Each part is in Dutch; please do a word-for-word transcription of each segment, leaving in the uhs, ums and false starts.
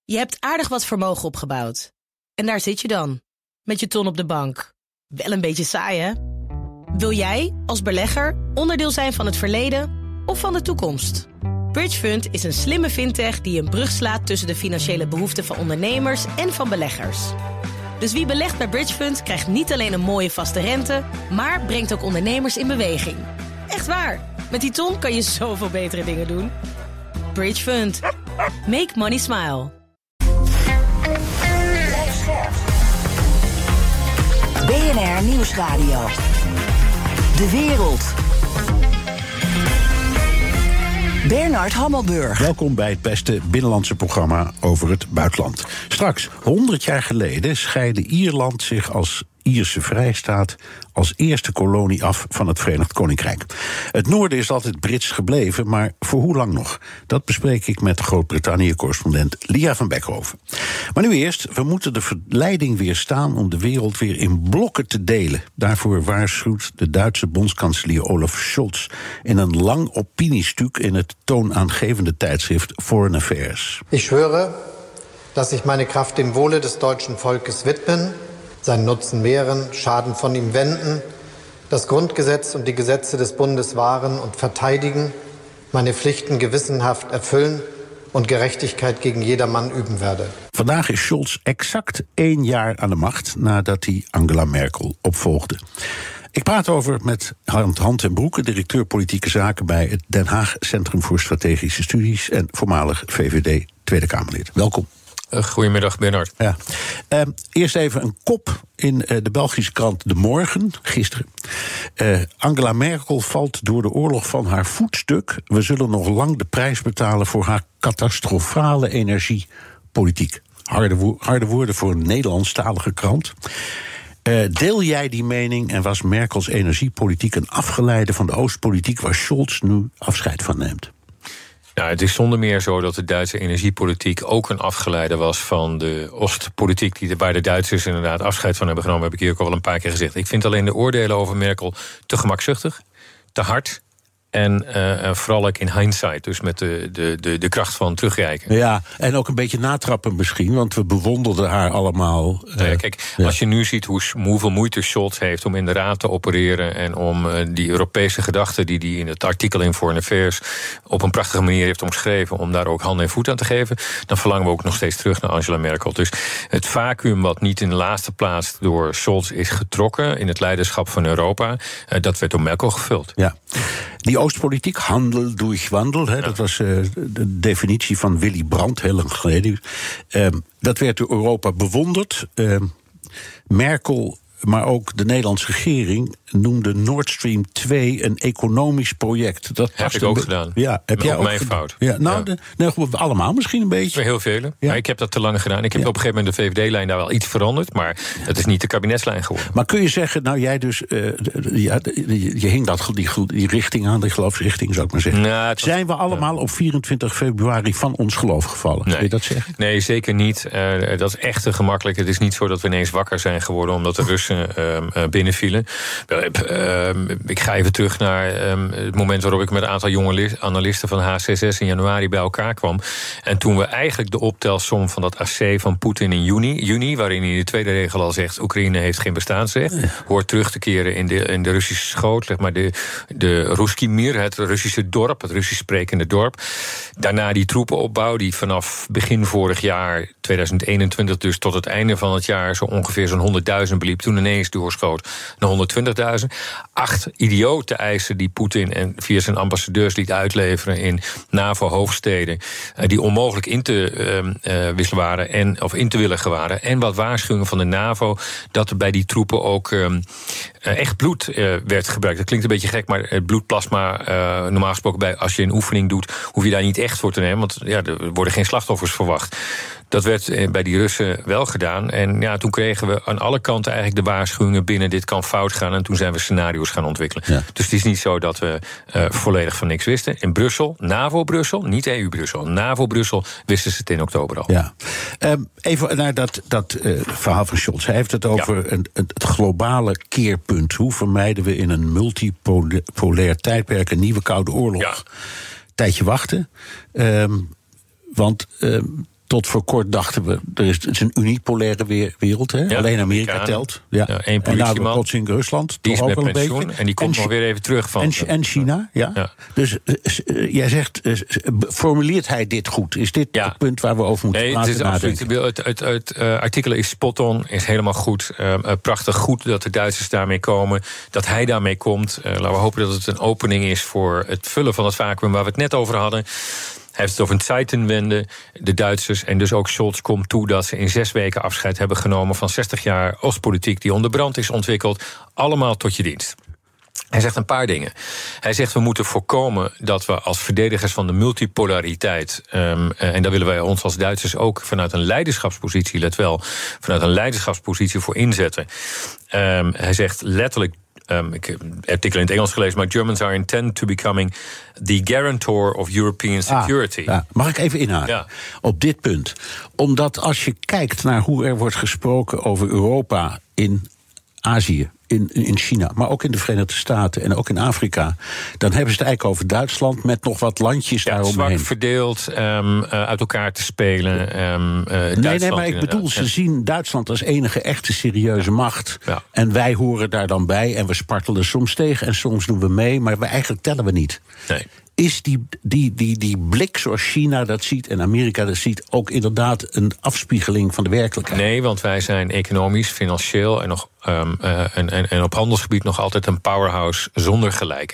Je hebt aardig wat vermogen opgebouwd. En daar zit je dan, met je ton op de bank. Wel een beetje saai, hè? Wil jij, als belegger, onderdeel zijn van het verleden of van de toekomst? Bridgefund is een slimme fintech die een brug slaat tussen de financiële behoeften van ondernemers en van beleggers. Dus wie belegt bij Bridgefund krijgt niet alleen een mooie vaste rente, maar brengt ook ondernemers in beweging. Echt waar, met die ton kan je zoveel betere dingen doen. Bridgefund. Make money smile. B N R Nieuwsradio. De wereld. Bernard Hammelburg. Welkom bij het beste binnenlandse programma over het buitenland. Straks, honderd jaar geleden scheidde Ierland zich als Ierse vrijstaat als eerste kolonie af van het Verenigd Koninkrijk. Het noorden is altijd Brits gebleven, maar voor hoe lang nog? Dat bespreek ik met Groot-Brittannië-correspondent Lia van Beckhoven. Maar nu eerst, we moeten de verleiding weerstaan om de wereld weer in blokken te delen. Daarvoor waarschuwt de Duitse bondskanselier Olaf Scholz in een lang opiniestuk in het toonaangevende tijdschrift Foreign Affairs. Ik schwöre, dass ich meine Kraft dem Wohle des deutschen Volkes widmen, seinen Nutzen mehren, Schaden von ihm wenden, das Grundgesetz und die Gesetze des Bundes wahren und verteidigen, meine Pflichten gewissenhaft erfüllen und Gerechtigkeit gegen jedermann üben werde. Vandaag is Scholz exact één jaar aan de macht nadat hij Angela Merkel opvolgde. Ik praat over met Hand en Broeke, directeur politieke zaken bij het Den Haag Centrum voor Strategische Studies en voormalig V V D Tweede Kamerlid. Welkom. Uh, goedemiddag, Bernard. Ja. Uh, eerst even een kop in uh, de Belgische krant De Morgen, gisteren. Uh, Angela Merkel valt door de oorlog van haar voetstuk. We zullen nog lang de prijs betalen voor haar catastrofale energiepolitiek. Harde, wo- harde woorden voor een Nederlandstalige krant. Uh, deel jij die mening en was Merkels energiepolitiek een afgeleide van de Oostpolitiek waar Scholz nu afscheid van neemt? Nou, het is zonder meer zo dat de Duitse energiepolitiek ook een afgeleide was van de Oostpolitiek, die, waar de Duitsers inderdaad afscheid van hebben genomen, heb ik hier ook al een paar keer gezegd. Ik vind alleen de oordelen over Merkel te gemakzuchtig, te hard. En uh, vooral ook in hindsight, dus met de, de, de, de kracht van terugkijken. Ja, en ook een beetje natrappen misschien, want we bewonderden haar allemaal. Uh, nou ja, kijk, ja. Als je nu ziet hoe, hoeveel moeite Scholz heeft om in de Raad te opereren en om uh, die Europese gedachten die hij in het artikel in Foreign Affairs op een prachtige manier heeft omschreven, om daar ook hand en voet aan te geven, dan verlangen we ook nog steeds terug naar Angela Merkel. Dus het vacuüm wat niet in de laatste plaats door Scholz is getrokken in het leiderschap van Europa, uh, dat werd door Merkel gevuld. Ja. Die Oostpolitiek, handel durch wandel, hè, ja. Dat was uh, de definitie van Willy Brandt, heel lang geleden. Uh, dat werd door Europa bewonderd. Uh, Merkel, maar ook de Nederlandse regering noemde Nord Stream twee een economisch project. Dat heb ik ook be- gedaan. Ja, heb jij ook mijn gedaan? fout. Ja, nou, ja. De, nee, allemaal misschien een beetje. Heel vele. Ja. Maar ik heb dat te lang gedaan. Ik heb ja. op een gegeven moment de V V D-lijn daar wel iets veranderd, maar het is niet de kabinetslijn geworden. Maar kun je zeggen, nou jij dus, uh, ja, je hing dat, die, die richting aan, die geloofsrichting zou ik maar zeggen. Nou, was, Zijn we allemaal ja. op vierentwintig februari van ons geloof gevallen? Nee. Kun je dat zeggen? Nee, zeker niet. Uh, dat is echt te gemakkelijk. Het is niet zo dat we ineens wakker zijn geworden omdat de Russen uh, uh, binnenvielen. Uh, ik ga even terug naar um, het moment waarop ik met een aantal jonge li- analisten van H zes zes in januari bij elkaar kwam. En toen we eigenlijk de optelsom van dat A C van Poetin in juni, juni, waarin hij in de tweede regel al zegt, Oekraïne heeft geen bestaansrecht, ja. hoort terug te keren in de, in de Russische schoot, zeg maar de, de Ruski Mir, het Russische dorp, het Russisch sprekende dorp. Daarna die troepenopbouw die vanaf begin vorig jaar, tweeduizend eenentwintig, dus tot het einde van het jaar zo ongeveer zo'n honderdduizend beliep. Toen ineens doorschoot naar honderdtwintigduizend. Acht idiote eisen die Poetin en via zijn ambassadeurs liet uitleveren in NAVO-hoofdsteden, die onmogelijk in te uh, uh, wisselen waren en of in te willigen waren. En wat waarschuwingen van de NAVO dat er bij die troepen ook um, uh, echt bloed uh, werd gebruikt. Dat klinkt een beetje gek, maar het bloedplasma, uh, normaal gesproken bij, als je een oefening doet, hoef je daar niet echt voor te nemen, want ja, er worden geen slachtoffers verwacht. Dat werd bij die Russen wel gedaan. En ja, toen kregen we aan alle kanten eigenlijk de waarschuwingen binnen, dit kan fout gaan. En toen zijn we scenario's gaan ontwikkelen. Ja. Dus het is niet zo dat we uh, volledig van niks wisten. In Brussel, NAVO-Brussel, niet E U-Brussel. NAVO-Brussel wisten ze het in oktober al. Ja. Um, even naar dat, dat uh, verhaal van Scholz. Hij heeft het over ja. een, een, het globale keerpunt. Hoe vermijden we in een multipolair tijdperk een nieuwe Koude Oorlog? Ja. Tijdje wachten. Um, want... Um, tot voor kort dachten we, er is, het is een unipolaire wereld. Hè? Ja, Alleen Amerika Amerikanen. telt. Ja. Ja, één en politieman. nou plots in Rusland. Die is toch ook met wel een pensioen beetje. en die komt en, nog weer even terug van... En, en China, ja. ja. Dus uh, uh, jij zegt, uh, formuleert hij dit goed? Is dit ja. het punt waar we over moeten nee, praten? Het, is absoluut, het, het, het uh, artikel is spot on, is helemaal goed. Uh, uh, prachtig goed dat de Duitsers daarmee komen. Dat hij daarmee komt. Uh, laten we hopen dat het een opening is voor het vullen van het vacuüm waar we het net over hadden. Hij heeft het over een Zeitenwende. De Duitsers en dus ook Scholz komt toe dat ze in zes weken afscheid hebben genomen van zestig jaar Oostpolitiek die onder brand is ontwikkeld. Allemaal tot je dienst. Hij zegt een paar dingen. Hij zegt we moeten voorkomen dat we als verdedigers van de multipolariteit... Um, en daar willen wij ons als Duitsers ook vanuit een leiderschapspositie... let wel, vanuit een leiderschapspositie voor inzetten. Um, hij zegt letterlijk... Um, ik heb een artikel in het Engels gelezen, maar Germans are intent to becoming the guarantor of European security. Ah, ja. Mag ik even inhaken ja. op dit punt? Omdat als je kijkt naar hoe er wordt gesproken over Europa in Azië, in, in China, maar ook in de Verenigde Staten en ook in Afrika, dan hebben ze het eigenlijk over Duitsland met nog wat landjes ja, daaromheen. Zwak verdeeld, um, uh, uit elkaar te spelen. Um, uh, nee, nee, maar ik bedoel, ze zien Duitsland als enige echte serieuze macht. Ja. En wij horen daar dan bij en we spartelen soms tegen en soms doen we mee, maar we eigenlijk tellen we niet. Nee. Is die, die, die, die blik zoals China dat ziet en Amerika dat ziet ook inderdaad een afspiegeling van de werkelijkheid? Nee, want wij zijn economisch, financieel en, nog, um, uh, en, en, en op handelsgebied nog altijd een powerhouse zonder gelijke.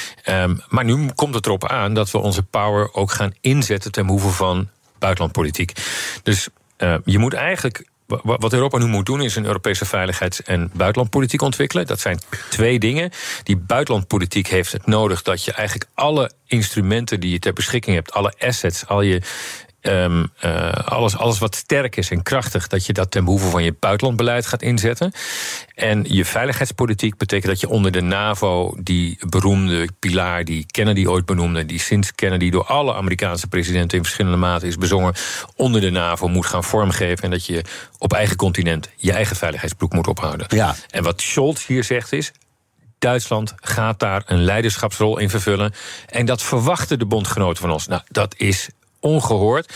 Um, maar nu komt het erop aan dat we onze power ook gaan inzetten ten behoeve van buitenlandpolitiek. Dus uh, je moet eigenlijk... Wat Europa nu moet doen is een Europese veiligheids- en buitenlandpolitiek ontwikkelen. Dat zijn twee dingen. Die buitenlandpolitiek heeft het nodig dat je eigenlijk alle instrumenten die je ter beschikking hebt, alle assets, al je Um, uh, alles, alles wat sterk is en krachtig, dat je dat ten behoeve van je buitenlandbeleid gaat inzetten. En je veiligheidspolitiek betekent dat je onder de NAVO die beroemde pilaar die Kennedy ooit benoemde, die sinds Kennedy door alle Amerikaanse presidenten in verschillende maten is bezongen, onder de NAVO moet gaan vormgeven en dat je op eigen continent je eigen veiligheidsploeg moet ophouden. Ja. En wat Scholz hier zegt is, Duitsland gaat daar een leiderschapsrol in vervullen. En dat verwachten de bondgenoten van ons. Nou, dat is ongehoord.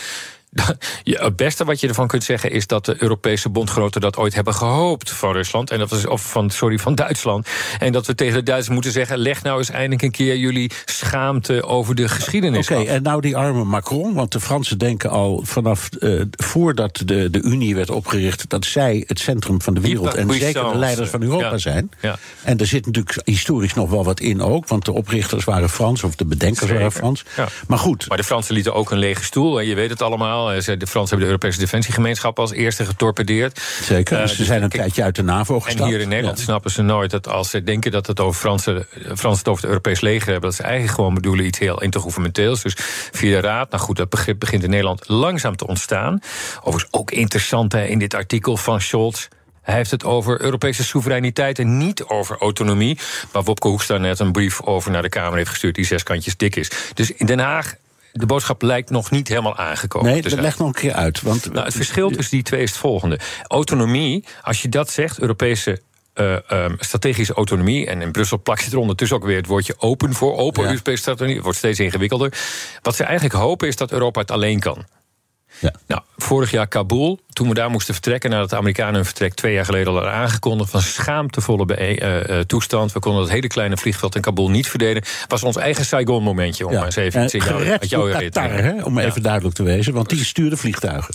Ja, het beste wat je ervan kunt zeggen is dat de Europese bondgenoten dat ooit hebben gehoopt van Rusland. En dat was, of van, sorry, van Duitsland. En dat we tegen de Duitsers moeten zeggen, leg nou eens eindelijk een keer jullie schaamte over de geschiedenis Oké, af. en nou die arme Macron, want de Fransen denken al vanaf uh, voordat de, de Unie werd opgericht dat zij het centrum van de wereld en zeker de leiders van Europa ja. zijn. Ja. En er zit natuurlijk historisch nog wel wat in ook, want de oprichters waren Frans, of de bedenkers zeker. waren Frans. Ja. Maar goed. Maar de Fransen lieten ook een lege stoel, en je weet het allemaal. De Fransen hebben de Europese Defensiegemeenschap als eerste getorpedeerd. Zeker, dus uh, ze zijn een tijdje uit de NAVO gestapt. En hier in Nederland ja. snappen ze nooit dat als ze denken dat het over Fransen, Fransen het over het Europees leger hebben, dat ze eigenlijk gewoon bedoelen iets heel intergouvernementeels. Dus via de Raad, nou goed, dat begrip begint in Nederland langzaam te ontstaan. Overigens ook interessant hè, in dit artikel van Scholz. Hij heeft het over Europese soevereiniteit en niet over autonomie. Waar Wopke Hoekstra net een brief over naar de Kamer heeft gestuurd die zes kantjes dik is. Dus in Den Haag, de boodschap lijkt nog niet helemaal aangekomen. Nee, dat legt nog een keer uit. Want nou, het verschil tussen die twee is het volgende. Autonomie, als je dat zegt, Europese uh, um, strategische autonomie, en in Brussel plakt je er ondertussen ook weer het woordje open voor, open ja. Europese strategie, het wordt steeds ingewikkelder. Wat ze eigenlijk hopen is dat Europa het alleen kan. Ja. Nou, vorig jaar Kabul, toen we daar moesten vertrekken, nadat de Amerikanen hun vertrek twee jaar geleden al hadden aangekondigd, van schaamtevolle be- uh, uh, toestand. We konden dat hele kleine vliegveld in Kabul niet verdedigen. Was ons eigen Saigon-momentje, om ja. maar eens even iets in jou, uit jouw herinnering. Om even ja. duidelijk te wezen, want die stuurde vliegtuigen.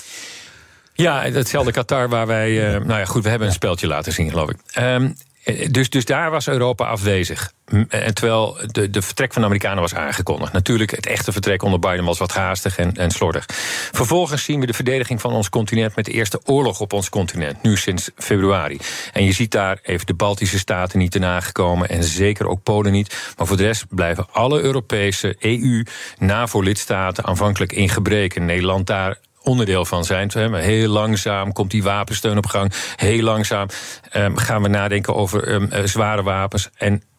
Ja, hetzelfde Qatar waar wij, uh, nou ja, goed, we hebben een speldje laten zien, geloof ik. Um, Dus, dus daar was Europa afwezig. En terwijl de, de vertrek van de Amerikanen was aangekondigd. Natuurlijk, het echte vertrek onder Biden was wat haastig en, en slordig. Vervolgens zien we de verdediging van ons continent met de eerste oorlog op ons continent. Nu sinds februari. En je ziet daar even de Baltische staten niet ten aangekomen. En zeker ook Polen niet. Maar voor de rest blijven alle Europese E U, NAVO-lidstaten aanvankelijk in gebreken. Nederland daar onderdeel van zijn. Maar heel langzaam komt die wapensteun op gang. Heel langzaam um, gaan we nadenken over um, uh, zware wapens. En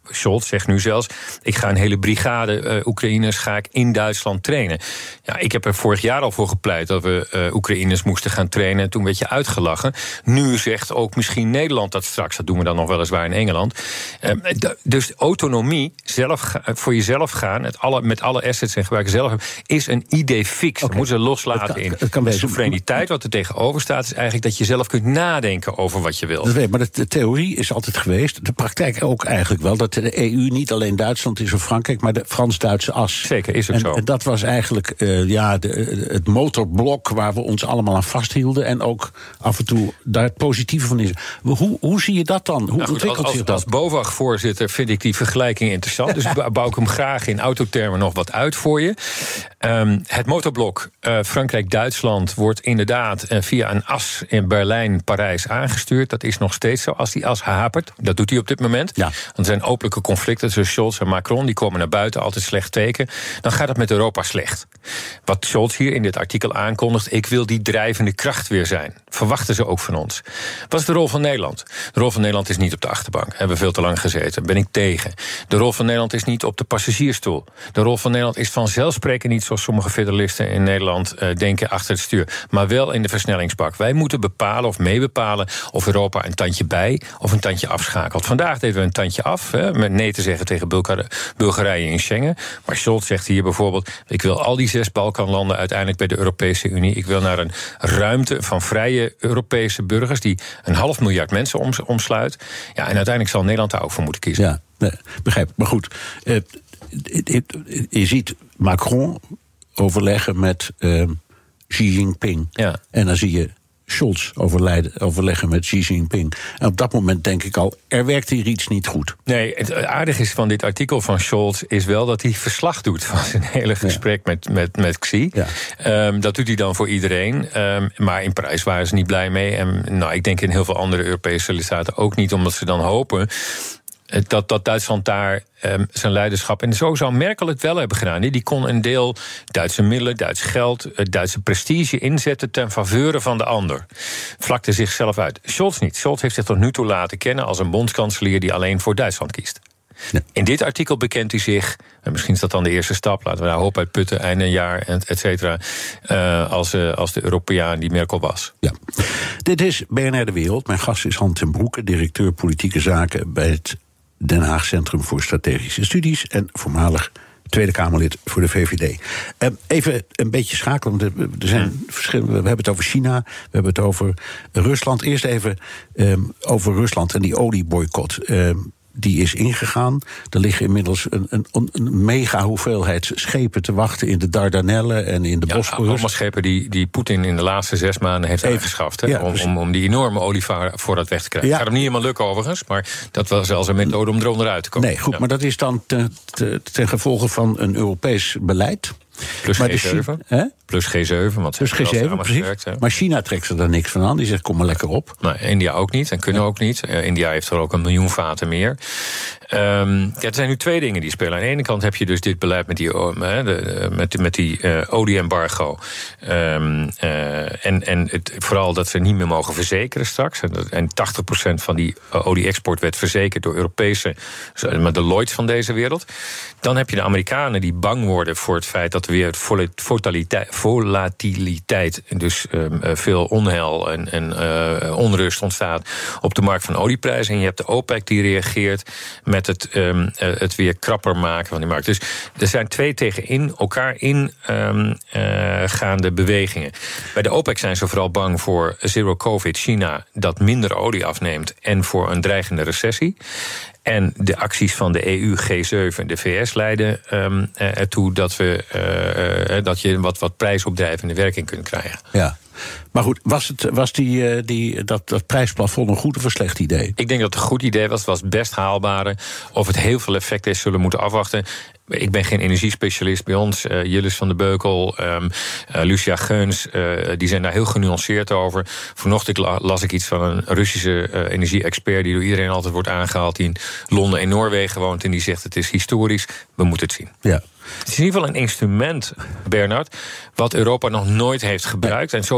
Scholz zegt nu zelfs, ik ga een hele brigade uh, Oekraïners ga ik in Duitsland trainen. Ja, ik heb er vorig jaar al voor gepleit dat we uh, Oekraïners moesten gaan trainen. En toen werd je uitgelachen. Nu zegt ook misschien Nederland dat straks. Dat doen we dan nog weliswaar in Engeland. Uh, d- dus autonomie, zelf ga, voor jezelf gaan, het alle, met alle assets en gebruiken zelf, is een idee fix. Okay. Dat moeten ze loslaten het kan, in. Het kan de soevereiniteit, wat er tegenover staat, is eigenlijk dat je zelf kunt nadenken over wat je wil. Dat weet, maar de, de theorie is altijd geweest, de praktijk ook eigenlijk wel, dat de E U niet alleen Duitsland is of Frankrijk, maar de Frans-Duitse as. Zeker, is ook en, zo. En dat was eigenlijk uh, ja, de, het motorblok waar we ons allemaal aan vasthielden en ook af en toe daar het positieve van is. Hoe, hoe zie je dat dan? Hoe nou goed, ontwikkelt als, zich dat? Als BOVAG-voorzitter vind ik die vergelijking interessant. Dus bouw ik hem graag in autotermen nog wat uit voor je. Um, het motorblok uh, Frankrijk-Duitsland wordt inderdaad uh, via een as in Berlijn-Parijs aangestuurd. Dat is nog steeds zo. Als die as hapert, dat doet hij op dit moment. Ja. Want er zijn openlijke conflicten tussen Scholz en Macron. Die komen naar buiten, altijd slecht teken. Dan gaat het met Europa slecht. Wat Scholz hier in dit artikel aankondigt, ik wil die drijvende kracht weer zijn. Verwachten ze ook van ons. Wat is de rol van Nederland? De rol van Nederland is niet op de achterbank. Hebben we veel te lang gezeten. Ben ik tegen. De rol van Nederland is niet op de passagiersstoel. De rol van Nederland is vanzelfsprekend niet zoals sommige federalisten in Nederland uh, denken achter het stuur. Maar wel in de versnellingsbak. Wij moeten bepalen of meebepalen of Europa een tandje bij of een tandje afschakelt. Vandaag deden we een tandje af, hè, met nee te zeggen tegen Bulgar- Bulgarije in Schengen. Maar Scholz zegt hier bijvoorbeeld, ik wil al die zes Balkanlanden uiteindelijk bij de Europese Unie. Ik wil naar een ruimte van vrije Europese burgers die een half miljard mensen om, omsluit. Ja, en uiteindelijk zal Nederland daar ook voor moeten kiezen. Ja, nee, begrijp. Maar goed, eh, je ziet Macron overleggen met uh, Xi Jinping. Ja. En dan zie je Scholz overleggen met Xi Jinping. En op dat moment denk ik al, er werkt hier iets niet goed. Nee, het aardige is van dit artikel van Scholz is wel dat hij verslag doet van zijn hele gesprek ja. met, met, met Xi. Ja. Um, dat doet hij dan voor iedereen. Um, maar in Parijs waren ze niet blij mee. En nou, ik denk in heel veel andere Europese lidstaten ook niet, omdat ze dan hopen dat, dat Duitsland daar um, zijn leiderschap, en zo zou Merkel het wel hebben gedaan. Die kon een deel Duitse middelen, Duits geld, Duitse prestige inzetten ten faveur van de ander. Vlakte zichzelf uit. Scholz niet. Scholz heeft zich tot nu toe laten kennen als een bondskanselier die alleen voor Duitsland kiest. Ja. In dit artikel bekent hij zich, en misschien is dat dan de eerste stap, laten we daar hoop uit putten, einde jaar, et cetera, uh, als, uh, als de Europeaan die Merkel was. Ja. Dit is B N R De Wereld. Mijn gast is Hans ten Broeke, directeur politieke zaken bij het Den Haag Centrum voor Strategische Studies en voormalig Tweede Kamerlid voor de V V D. Uh, even een beetje schakelen, want er zijn hmm. verschillen. We hebben het over China, we hebben het over Rusland. Eerst even um, over Rusland en die olieboycott. Um, Die is ingegaan. Er liggen inmiddels een, een, een mega hoeveelheid schepen te wachten in de Dardanellen en in de ja, Bosporus. Allemaal schepen die, die Poetin in de laatste zes maanden heeft Even, aangeschaft. Hè, ja, om, om, om die enorme olievoorraad weg te krijgen. Ja. Het gaat hem niet helemaal lukken overigens, maar dat was zelfs een methode om eronder uit te komen. Nee, goed, ja. maar dat is dan ten, ten, ten gevolge van een Europees beleid. Plus maar G zeven. Hè? Plus G zeven, want Plus G zeven, precies. Hè? Maar China trekt er daar niks van aan. Die zegt, kom maar lekker op. Nou, India ook niet en kunnen ja. ook niet. Uh, India heeft er ook een miljoen vaten meer. Um, ja, er zijn nu twee dingen die spelen. Aan de ene kant heb je dus dit beleid met die, uh, de, met, met die uh, olie-embargo. Um, uh, en en het, vooral dat ze niet meer mogen verzekeren straks. En, en tachtig procent van die uh, olie-export werd verzekerd door Europese, met de Lloyds van deze wereld. Dan heb je de Amerikanen die bang worden voor het feit dat er weer volatiliteit, dus um, veel onheil en, en uh, onrust ontstaat op de markt van olieprijzen. En je hebt de OPEC die reageert met het, um, uh, het weer krapper maken van die markt. Dus er zijn twee tegen in, elkaar in um, uh, gaande bewegingen. Bij de OPEC zijn ze vooral bang voor zero covid China dat minder olie afneemt en voor een dreigende recessie. En de acties van de E U, G zeven en de V S leiden um, ertoe dat, we, uh, uh, dat je wat, wat prijsopdrijvende werking kunt krijgen. Ja. Maar goed, was, het, was die, die, dat, dat prijsplafond een goed of een slecht idee? Ik denk dat het een goed idee was. Het was best haalbaar. Of het heel veel effect heeft, zullen we moeten afwachten. Ik ben geen energiespecialist bij ons. Uh, Jillis van de Beukel, um, uh, Lucia Geuns, uh, die zijn daar heel genuanceerd over. Vanochtend las ik iets van een Russische uh, energie-expert die door iedereen altijd wordt aangehaald, die in Londen en Noorwegen woont en die zegt het is historisch. We moeten het zien. Ja. Het is in ieder geval een instrument, Bernard, wat Europa nog nooit heeft gebruikt. En zo voegen we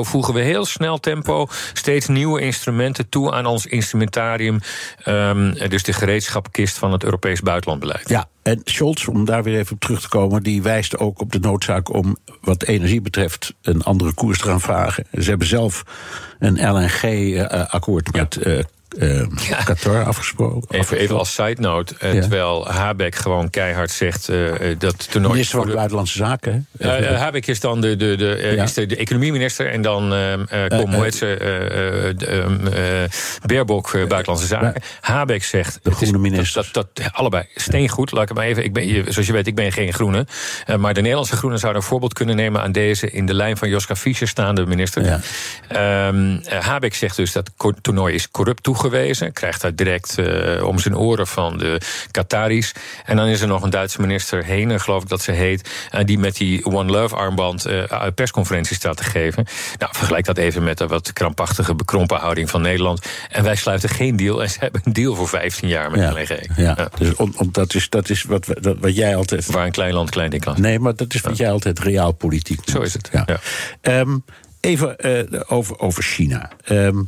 heel snel tempo steeds nieuwe instrumenten toe aan ons instrumentarium. Um, dus de gereedschapkist van het Europees buitenlandbeleid. Ja, en Scholz, om daar weer even op terug te komen, die wijst ook op de noodzaak om wat energie betreft een andere koers te gaan vragen. Ze hebben zelf een L N G-akkoord uh, met uh, Uh, ja. Qatar afgesproken. Even, even als side note, uh, ja. terwijl Habeck gewoon keihard zegt uh, dat toernooi. Minister van de Buitenlandse Zaken. Uh, uh, Habeck is dan de, de, de, uh, ja. is de, de economieminister en dan uh, uh, kom, uh, hoe heet ze, uh, uh, uh, Baerbock, uh, Buitenlandse Zaken. Uh, Habeck zegt. De groene minister. Dat, dat, dat, allebei steengoed. Laat ik het maar even. Ik ben, zoals je weet, ik ben geen groene. Uh, maar de Nederlandse groenen zouden een voorbeeld kunnen nemen aan deze in de lijn van Joschka Fischer staande minister. Ja. Um, uh, Habeck zegt dus dat het toernooi is corrupt toegewezen. Krijgt daar direct uh, om zijn oren van de Qataris. En dan is er nog een Duitse minister, Hener, geloof ik dat ze heet, uh, die met die One Love armband uh, persconferenties staat te geven. Nou, vergelijk dat even met de wat krampachtige, bekrompen houding van Nederland. En wij sluiten geen deal. En ze hebben een deal voor vijftien jaar met ja, L N G. Ja, ja. Dus om, om, dat is, dat is wat, wat, wat jij altijd. Waar een klein land klein ding kan. Nee, maar dat is wat ja. jij altijd realpolitiek noemt. Zo is het. Ja. Ja. Um, even uh, over, over China. Um,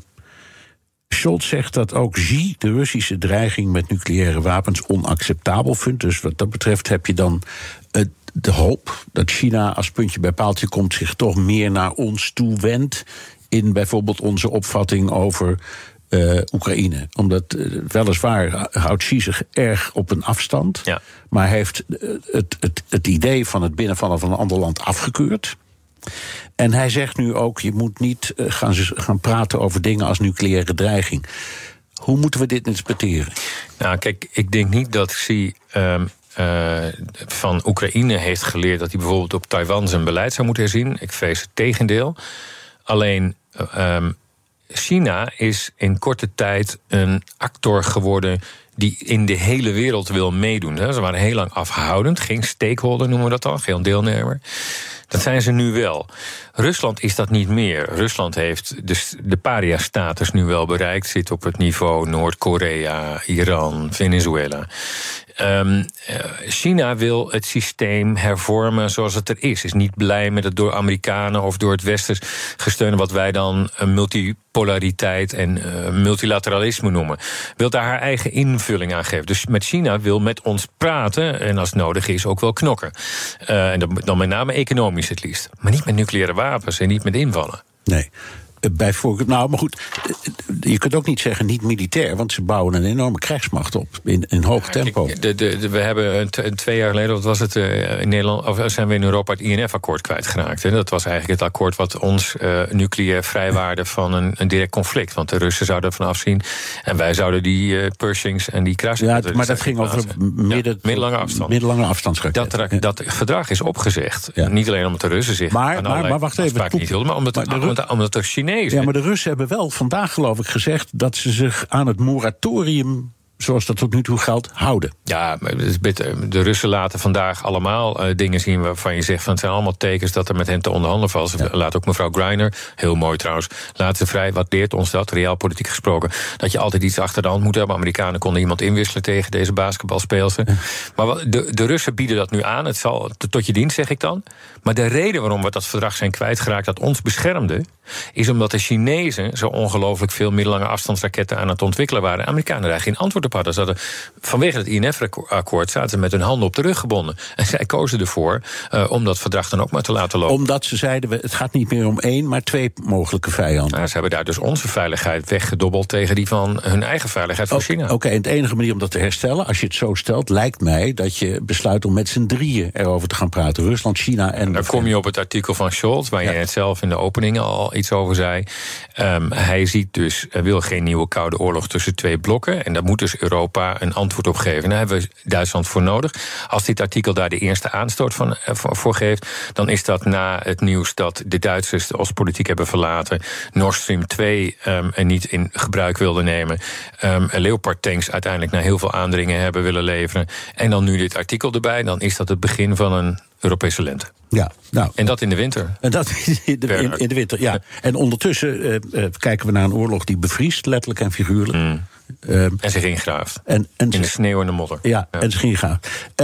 Scholz zegt dat ook Xi de Russische dreiging met nucleaire wapens onacceptabel vindt. Dus wat dat betreft heb je dan uh, de hoop dat China als puntje bij paaltje komt zich toch meer naar ons toe wendt in bijvoorbeeld onze opvatting over uh, Oekraïne. Omdat uh, weliswaar houdt Xi zich erg op een afstand, ja. maar heeft uh, het, het, het idee van het binnenvallen van een ander land afgekeurd. En hij zegt nu ook, je moet niet uh, gaan, gaan praten over dingen als nucleaire dreiging. Hoe moeten we dit interpreteren? Nou, kijk, ik denk niet dat Xi um, uh, van Oekraïne heeft geleerd dat hij bijvoorbeeld op Taiwan zijn beleid zou moeten herzien. Ik vrees het tegendeel. Alleen, um, China is in korte tijd een actor geworden die in de hele wereld wil meedoen. Ze waren heel lang afhoudend, geen stakeholder noemen we dat dan, geen deelnemer. Dat zijn ze nu wel. Rusland is dat niet meer. Rusland heeft de, de paria-status nu wel bereikt, zit op het niveau Noord-Korea, Iran, Venezuela. Um, China wil het systeem hervormen zoals het er is. Is niet blij met het door Amerikanen of door het Westen gesteunde wat wij dan multipolariteit en uh, multilateralisme noemen. Wil daar haar eigen invulling aan geven. Dus met China wil met ons praten en als het nodig is ook wel knokken. Uh, en dan met name economisch het liefst. Maar niet met nucleaire wapens en niet met invallen. Nee. Bijvoorbeeld, nou, maar goed, je kunt ook niet zeggen niet militair, want ze bouwen een enorme krijgsmacht op in, in hoog tempo. Ja, de, de, de, we hebben een, een twee jaar geleden, wat was het, uh, in Nederland, of zijn we in Europa het I N F-akkoord kwijtgeraakt. Hè? Dat was eigenlijk het akkoord wat ons uh, nucleair vrijwaarde van een, een direct conflict. Want de Russen zouden ervan afzien en wij zouden die uh, Pershings en die kruisraketten. Ja, maar dat ging over midden, ja, middellange afstand. Middellange afstandsraketten. Dat, ja. dat verdrag is opgezegd. Ja. Niet alleen omdat de Russen zich maar, maar, maar wacht even, niet hielden, maar omdat, maar de, omdat, omdat de Chinezen. Ja, maar de Russen hebben wel vandaag, geloof ik, gezegd dat ze zich aan het moratorium, zoals dat tot nu toe geldt, houden. Ja, de Russen laten vandaag allemaal uh, dingen zien waarvan je zegt van het zijn allemaal tekens dat er met hen te onderhandelen valt. Ja. Laat ook mevrouw Greiner, heel mooi trouwens, laat ze vrij. Wat leert ons dat, realpolitiek gesproken? Dat je altijd iets achter de hand moet hebben. Amerikanen konden iemand inwisselen tegen deze basketbalspeelster. Ja. Maar wat, de, de Russen bieden dat nu aan. Het zal tot je dienst, zeg ik dan. Maar de reden waarom we dat verdrag zijn kwijtgeraakt dat ons beschermde, is omdat de Chinezen zo ongelooflijk veel middellange afstandsraketten aan het ontwikkelen waren. De Amerikanen daar geen antwoord op hadden. Ze hadden vanwege het I N F-akkoord zaten ze met hun handen op de rug gebonden. En zij kozen ervoor uh, om dat verdrag dan ook maar te laten lopen. Omdat ze zeiden, het gaat niet meer om één, maar twee mogelijke vijanden. Nou, ze hebben daar dus onze veiligheid weggedobbeld tegen die van hun eigen veiligheid van China. Oké, okay, en de enige manier om dat te herstellen, als je het zo stelt, lijkt mij dat je besluit om met z'n drieën erover te gaan praten. Rusland, China en... Dan kom je op het artikel van Scholz, waar ja. je het zelf in de opening al iets over zei. Um, hij ziet dus, hij wil geen nieuwe koude oorlog tussen twee blokken. En daar moet dus Europa een antwoord op geven. En daar hebben we Duitsland voor nodig. Als dit artikel daar de eerste aanstoot van, uh, voor geeft, dan is dat na het nieuws dat de Duitsers de Oostpolitiek hebben verlaten, Nord Stream twee um, en niet in gebruik wilden nemen, um, Leopard tanks uiteindelijk na heel veel aandringen hebben willen leveren. En dan nu dit artikel erbij, dan is dat het begin van een Europese lente. Ja, nou, en dat in de winter. En dat in de, in, in de winter, ja. En ondertussen uh, uh, kijken we naar een oorlog die bevriest, letterlijk en figuurlijk. Mm. Um, en zich ingraaft. En, en in de sneeuw en de modder. Ja, ja. en zich ingraaft. Um,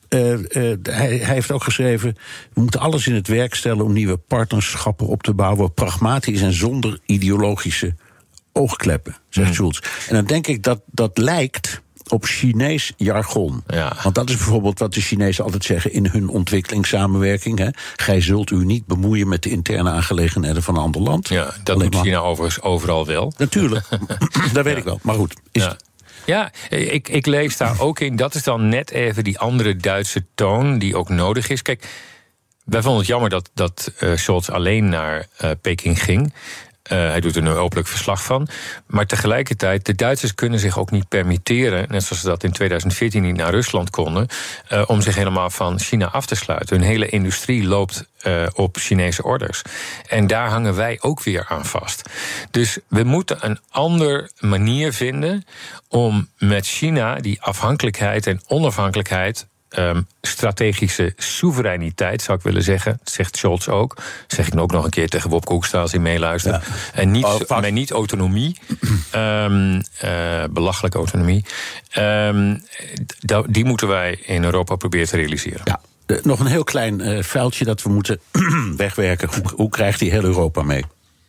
uh, uh, hij, hij heeft ook geschreven, we moeten alles in het werk stellen om nieuwe partnerschappen op te bouwen, pragmatisch en zonder ideologische oogkleppen, zegt mm. Scholz. En dan denk ik dat dat lijkt op Chinees jargon. Ja. Want dat is bijvoorbeeld wat de Chinezen altijd zeggen in hun ontwikkelingssamenwerking. Hè. Gij zult u niet bemoeien met de interne aangelegenheden van een ander land. Ja, dat Alleen doet maar... China overigens overal wel. Natuurlijk, dat weet ja. ik wel. Maar goed, is ja. Ja, ik, ik lees daar ook in. Dat is dan net even die andere Duitse toon die ook nodig is. Kijk, wij vonden het jammer dat, dat uh, Scholz alleen naar uh, Peking ging. Uh, hij doet er nu openlijk verslag van. Maar tegelijkertijd, de Duitsers kunnen zich ook niet permitteren, net zoals ze dat in tweeduizend veertien niet naar Rusland konden, uh, om zich helemaal van China af te sluiten. Hun hele industrie loopt uh, op Chinese orders. En daar hangen wij ook weer aan vast. Dus we moeten een andere manier vinden om met China die afhankelijkheid en onafhankelijkheid, Um, strategische soevereiniteit, zou ik willen zeggen, zegt Scholz ook. Zeg ik ook nog een keer tegen Wopke Hoekstra als hij meeluistert. Ja. En niet, oh, maar niet autonomie, um, uh, belachelijke autonomie. Um, die moeten wij in Europa proberen te realiseren. Ja. De, nog een heel klein uh, vuiltje dat we moeten wegwerken. Hoe, hoe krijgt die heel Europa mee?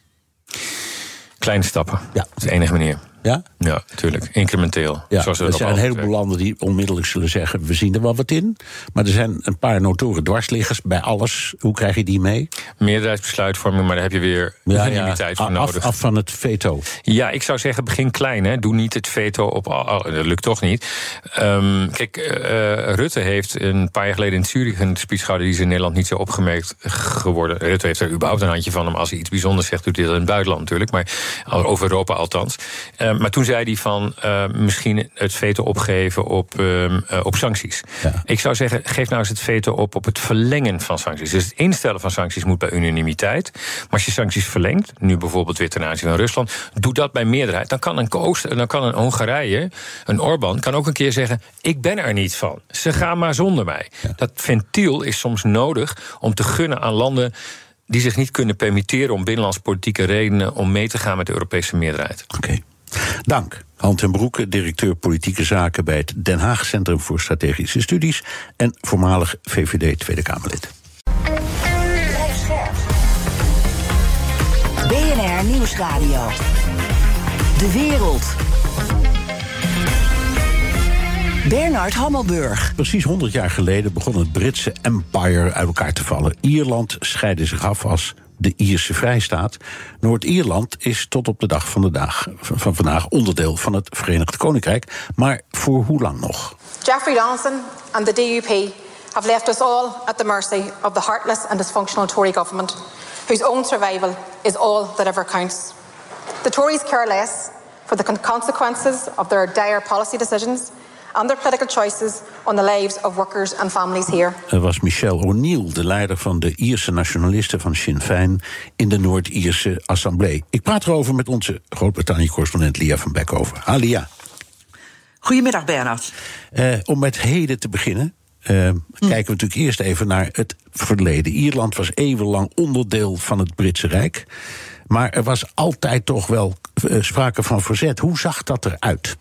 Kleine stappen. Ja. Dat is de enige manier. Ja? Ja, natuurlijk. Incrementeel. Ja, zoals er zijn een heleboel landen die onmiddellijk zullen zeggen, we zien er wel wat in. Maar er zijn een paar notoren dwarsliggers bij alles. Hoe krijg je die mee? Meerderheidsbesluitvorming, maar daar heb je weer unanimiteit ja, ja. voor nodig. Af, af van het veto. Ja, ik zou zeggen, begin klein. Hè. Doe niet het veto op... Oh, dat lukt toch niet. Um, kijk, uh, Rutte heeft een paar jaar geleden in Zurich een speech gehouden, die is in Nederland niet zo opgemerkt geworden. Rutte heeft er überhaupt een handje van hem. Als hij iets bijzonders zegt, doet hij dat in het buitenland natuurlijk. Maar over Europa althans. Uh, maar toen zei hij van uh, misschien het veto opgeven op, uh, uh, op sancties. Ja. Ik zou zeggen, geef nou eens het veto op op het verlengen van sancties. Dus het instellen van sancties moet bij unanimiteit. Maar als je sancties verlengt, nu bijvoorbeeld weer ten aanzien van Rusland, doe dat bij meerderheid. Dan kan een Koos, dan kan een Hongarije, een Orbán, kan ook een keer zeggen, ik ben er niet van. Ze gaan maar zonder mij. Ja. Dat ventiel is soms nodig om te gunnen aan landen die zich niet kunnen permitteren om binnenlandspolitieke redenen om mee te gaan met de Europese meerderheid. Oké. Okay. Dank. Han ten Broeke, directeur politieke zaken bij het Den Haag Centrum voor Strategische Studies en voormalig V V D Tweede Kamerlid. B N R Nieuwsradio. De wereld. Bernard Hammelburg. Precies honderd jaar geleden begon het Britse empire uit elkaar te vallen. Ierland scheidde zich af als de Ierse Vrijstaat. Noord-Ierland is tot op de dag van, de dag van vandaag onderdeel van het Verenigd Koninkrijk. Maar voor hoe lang nog? Jeffrey Donaldson and the D U P have left us all at the mercy of the heartless and dysfunctional Tory government, whose own survival is all that ever counts. The Tories care less for the consequences of their dire policy decisions and their political choices on the lives of workers and families here. Er was Michelle O'Neill, de leider van de Ierse nationalisten van Sinn Féin in de Noord-Ierse Assemblée. Ik praat erover met onze Groot-Brittannië-correspondent Lia van Beck over. Ha, Lia. Goedemiddag, Bernard. Uh, om met heden te beginnen, uh, hm. kijken we natuurlijk eerst even naar het verleden. Ierland was eeuwenlang onderdeel van het Britse Rijk, maar er was altijd toch wel uh, sprake van verzet. Hoe zag dat eruit?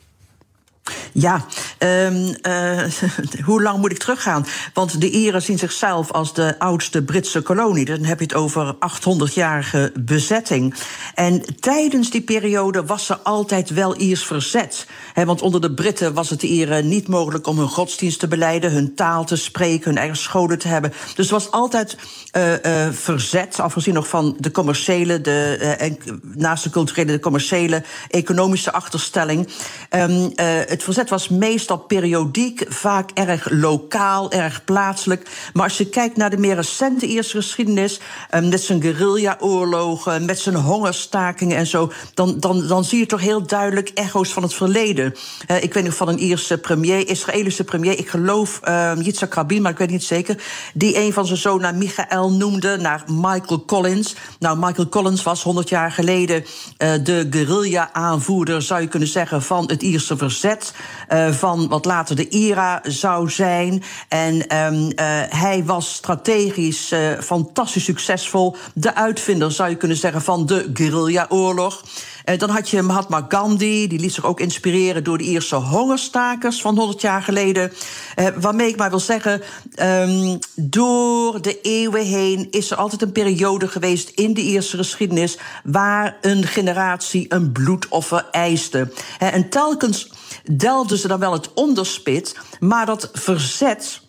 Ja, um, uh, hoe lang moet ik teruggaan? Want de Ieren zien zichzelf als de oudste Britse kolonie. Dan heb je het over achthonderdjarige bezetting. En tijdens die periode was er altijd wel Iers verzet. He, want onder de Britten was het de Ieren niet mogelijk om hun godsdienst te belijden, hun taal te spreken, hun eigen scholen te hebben. Dus er was altijd uh, uh, verzet, afgezien nog van de commerciële, de, uh, en, naast de culturele, de commerciële, economische achterstelling. Um, uh, Het verzet was meestal periodiek, vaak erg lokaal, erg plaatselijk. Maar als je kijkt naar de meer recente Ierse geschiedenis, um, met zijn guerrilla-oorlogen, met zijn hongerstakingen en zo, dan, dan, dan zie je toch heel duidelijk echo's van het verleden. Uh, ik weet nog van een Ierse premier, Israëlische premier, ik geloof uh, Yitzhak Rabin, maar ik weet niet zeker, die een van zijn zoon naar Michael noemde, naar Michael Collins. Nou, Michael Collins was honderd jaar geleden uh, de guerrilla-aanvoerder, zou je kunnen zeggen, van het Ierse verzet. Uh, van wat later de I R A zou zijn. En um, uh, hij was strategisch uh, fantastisch succesvol. De uitvinder, zou je kunnen zeggen, van de guerrilla-oorlog. Uh, dan had je Mahatma Gandhi, die liet zich ook inspireren door de Ierse hongerstakers van honderd jaar geleden. Uh, waarmee ik maar wil zeggen, um, door de eeuwen heen is er altijd een periode geweest in de Ierse geschiedenis waar een generatie een bloedoffer eiste. Uh, en telkens delfden ze dan wel het onderspit, maar dat verzet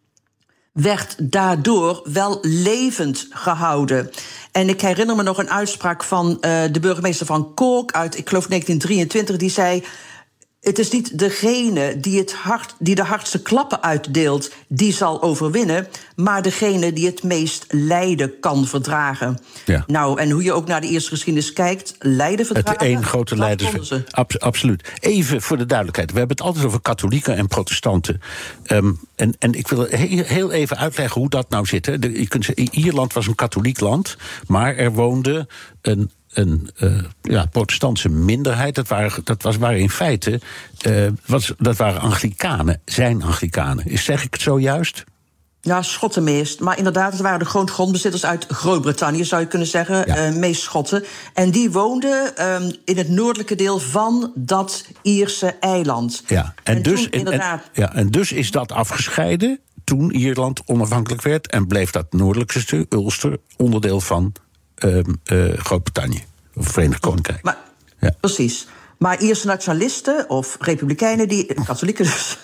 werd daardoor wel levend gehouden. En ik herinner me nog een uitspraak van uh, de burgemeester van Cork uit, ik geloof negentien drieëntwintig, die zei: het is niet degene die, het hart, die de hardste klappen uitdeelt, die zal overwinnen, maar degene die het meest lijden kan verdragen. Ja. Nou, en hoe je ook naar de Ierse geschiedenis kijkt, lijden verdragen. Het één grote leiders. Ab, absoluut. Even voor de duidelijkheid. We hebben het altijd over katholieken en protestanten. Um, en, en ik wil heel, heel even uitleggen hoe dat nou zit. Hè. De, je kunt zeggen, Ierland was een katholiek land, maar er woonde een een uh, ja, protestantse minderheid. Dat waren, dat was, waren in feite uh, was, dat waren Anglikanen, zijn Anglikanen. Is, zeg ik het zo juist? Ja, Schotten meest. Maar inderdaad, het waren de groot grondbezitters uit Groot-Brittannië, zou je kunnen zeggen. Ja. Uh, meest Schotten. En die woonden um, in het noordelijke deel van dat Ierse eiland. Ja, en, en, dus, toen, inderdaad... en, ja, en dus is dat afgescheiden toen Ierland onafhankelijk werd en bleef dat noordelijkste stuk, Ulster, onderdeel van Uh, uh, Groot-Brittannië, of Verenigd Koninkrijk. Maar, ja. Precies. Maar Ierse nationalisten, of republikeinen, die, katholieken dus,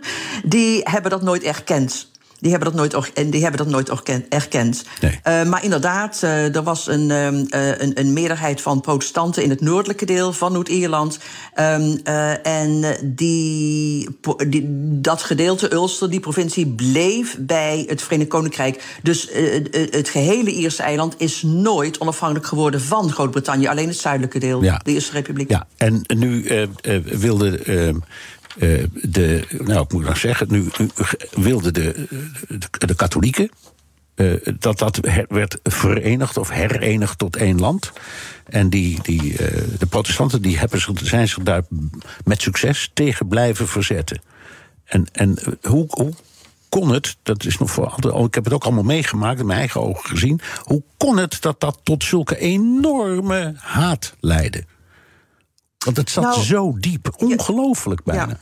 die hebben dat nooit erkend. Die hebben dat nooit, en die hebben dat nooit erkend. Nee. Uh, maar inderdaad, uh, er was een, uh, een, een meerderheid van protestanten in het noordelijke deel van Noord-Ierland. Um, uh, en die, die, dat gedeelte, Ulster, die provincie, bleef bij het Verenigd Koninkrijk. Dus uh, het gehele Ierse eiland is nooit onafhankelijk geworden van Groot-Brittannië. Alleen het zuidelijke deel, ja. De Ierse Republiek. Ja, en nu uh, uh, wilde... Uh, Uh, de, nou, ik moet nog zeggen, nu, nu wilden de, de, de katholieken uh, dat dat her, werd verenigd of herenigd tot één land. En die, die, uh, de protestanten die hebben, zijn zich daar met succes tegen blijven verzetten. En, en hoe, hoe kon het, dat is nog voor, ik heb het ook allemaal meegemaakt, in mijn eigen ogen gezien, hoe kon het dat dat tot zulke enorme haat leidde? Want het zat nou, zo diep, ongelooflijk bijna. Ja.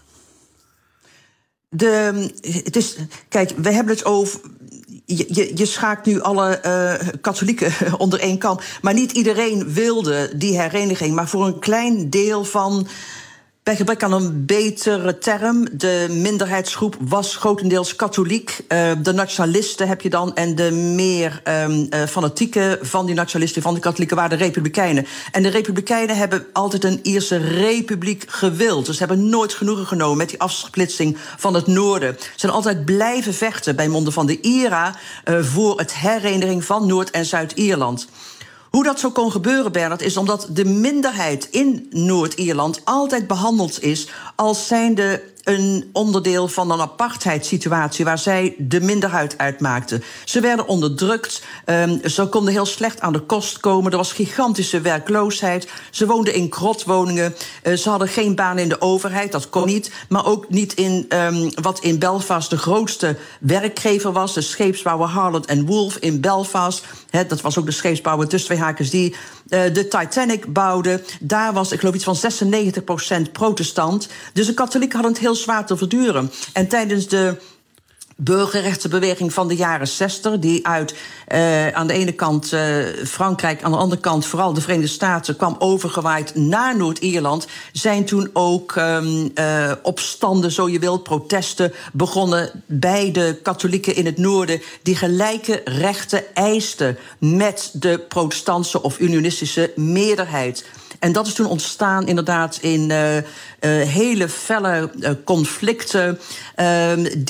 De, het is, kijk, we hebben het over... Je, je, je schaakt nu alle uh, katholieken onder één kam. Maar niet iedereen wilde die hereniging. Maar voor een klein deel van... Bij gebrek aan een betere term, de minderheidsgroep was grotendeels katholiek. Uh, de nationalisten heb je dan en de meer um, uh, fanatieke van die nationalisten, van de katholieken, waren de republikeinen. En de republikeinen hebben altijd een Ierse republiek gewild. Dus ze hebben nooit genoegen genomen met die afsplitsing van het noorden. Ze zijn altijd blijven vechten bij monden van de I R A uh, voor het hereniging van Noord- en Zuid-Ierland. Hoe dat zo kon gebeuren, Bernard, is omdat de minderheid in Noord-Ierland altijd behandeld is als zijnde een onderdeel van een apartheidssituatie waar zij de minderheid uitmaakten. Ze werden onderdrukt, um, ze konden heel slecht aan de kost komen, er was gigantische werkloosheid, ze woonden in krotwoningen, uh, ze hadden geen baan in de overheid, dat kon niet, maar ook niet in um, wat in Belfast de grootste werkgever was, de scheepsbouwer Harland and Wolff in Belfast. He, dat was ook de scheepsbouwer tussen twee haakjes die uh, de Titanic bouwde. Daar was, ik geloof, iets van zesennegentig procent protestant. Dus de katholieken hadden het heel zwaar te verduren. En tijdens de burgerrechtenbeweging van de jaren zestig, die uit uh, aan de ene kant uh, Frankrijk, aan de andere kant vooral de Verenigde Staten kwam overgewaaid naar Noord-Ierland, zijn toen ook um, uh, opstanden, zo je wilt, protesten begonnen bij de katholieken in het noorden, die gelijke rechten eisten met de protestantse of unionistische meerderheid. En dat is toen ontstaan inderdaad in uh, uh, hele felle uh, conflicten uh,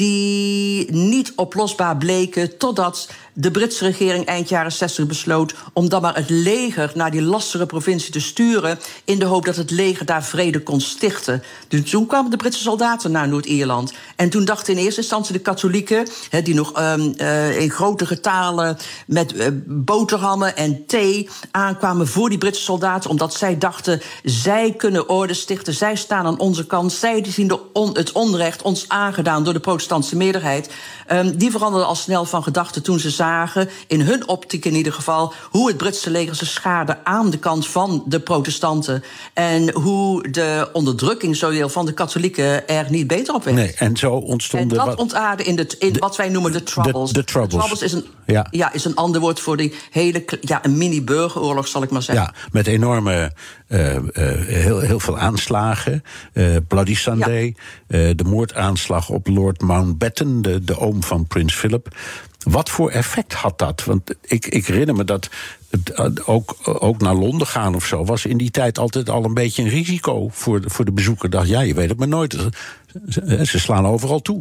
die niet oplosbaar bleken totdat de Britse regering eind jaren zestig besloot om dan maar het leger naar die lastige provincie te sturen in de hoop dat het leger daar vrede kon stichten. Dus toen kwamen de Britse soldaten naar Noord-Ierland. En toen dachten in eerste instantie de katholieken, he, die nog um, uh, in grote getalen met uh, boterhammen en thee aankwamen voor die Britse soldaten, omdat zij dachten, zij kunnen orde stichten, zij staan aan onze kant, zij zien de on, het onrecht ons aangedaan door de protestantse meerderheid. Um, die veranderden al snel van gedachten toen ze zagen zagen, in hun optiek in ieder geval, hoe het Britse leger ze schaarde aan de kant van de protestanten. En hoe de onderdrukking zowel van de katholieken er niet beter op werd. Nee, en zo ontstonden... En dat wat, ontaarde in, de, in de, wat wij noemen de Troubles. De, de troubles. De Troubles is een, ja. Ja, is een ander woord voor die hele... Ja, een mini-burgeroorlog, zal ik maar zeggen. Ja, met enorme... Uh, uh, heel, heel veel aanslagen. Uh, Bloody Sunday. Ja. Uh, de moordaanslag op Lord Mountbatten, de, de oom van prins Philip. Wat voor effect had dat? Want ik, ik herinner me dat het, ook, ook naar Londen gaan of zo was in die tijd altijd al een beetje een risico voor de, voor de bezoeker. Dacht, ja, je weet het maar nooit. Ze, ze slaan overal toe.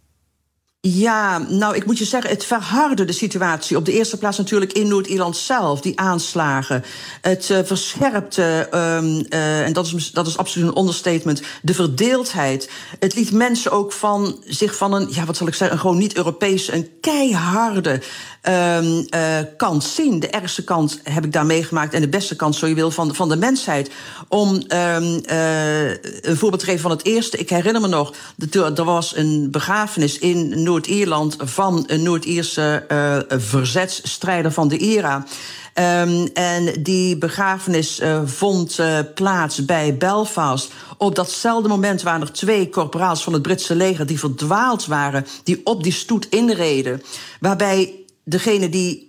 Ja, nou, ik moet je zeggen, het verhardde de situatie. Op de eerste plaats natuurlijk in Noord-Ierland zelf, die aanslagen. Het uh, verscherpte, um, uh, en dat is, dat is absoluut een understatement, de verdeeldheid. Het liet mensen ook van zich van een, ja, wat zal ik zeggen, een gewoon niet-Europese, een keiharde um, uh, kant zien. De ergste kant heb ik daar meegemaakt en de beste kant, zo je wil, van, van de mensheid. Om um, uh, een voorbeeld te geven van het eerste. Ik herinner me nog, er was een begrafenis in Noord-Ierland van een Noord-Ierse uh, verzetsstrijder van de I R A. Um, en die begrafenis uh, vond uh, plaats bij Belfast. Op datzelfde moment waren er twee korporaals van het Britse leger die verdwaald waren, die op die stoet inreden. Waarbij degene die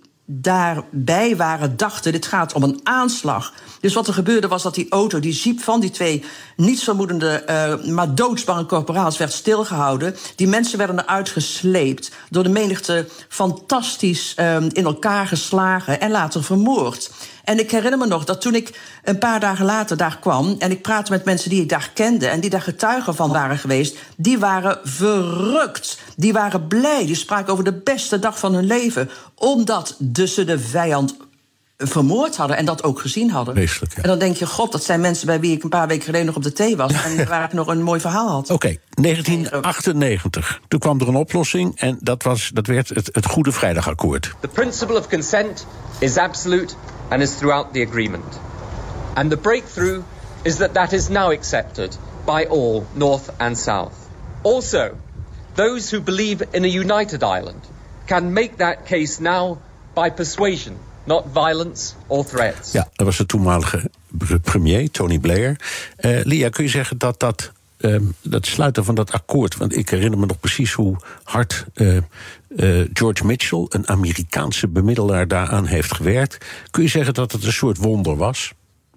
daarbij waren dachten, dit gaat om een aanslag. Dus wat er gebeurde was dat die auto, die jeep van die twee nietsvermoedende, uh, maar doodsbange korporaals werd stilgehouden. Die mensen werden eruit gesleept, door de menigte fantastisch uh, in elkaar geslagen en later vermoord. En ik herinner me nog dat toen ik een paar dagen later daar kwam en ik praatte met mensen die ik daar kende en die daar getuigen van waren geweest, die waren verrukt. Die waren blij. Die spraken over de beste dag van hun leven, omdat dus ze de vijand vermoord hadden en dat ook gezien hadden. Weeselijk, ja. En dan denk je, god, dat zijn mensen bij wie ik een paar weken geleden nog op de thee was en waar ik nog een mooi verhaal had. Oké, okay, negentien achtennegentig. Toen kwam er een oplossing en dat, was, dat werd het, het Goede Vrijdagakkoord. The principle of consent is absolute and is throughout the agreement. And the breakthrough is that that is now accepted by all, North and South. Also, those who believe in a united Ireland can make that case now by persuasion, not violence or threats. Ja, dat was de toenmalige premier, Tony Blair. Uh, Lia, kun je zeggen dat dat, uh, dat sluiten van dat akkoord, want ik herinner me nog precies hoe hard uh, uh, George Mitchell, een Amerikaanse bemiddelaar, daaraan heeft gewerkt. Kun je zeggen dat het een soort wonder was?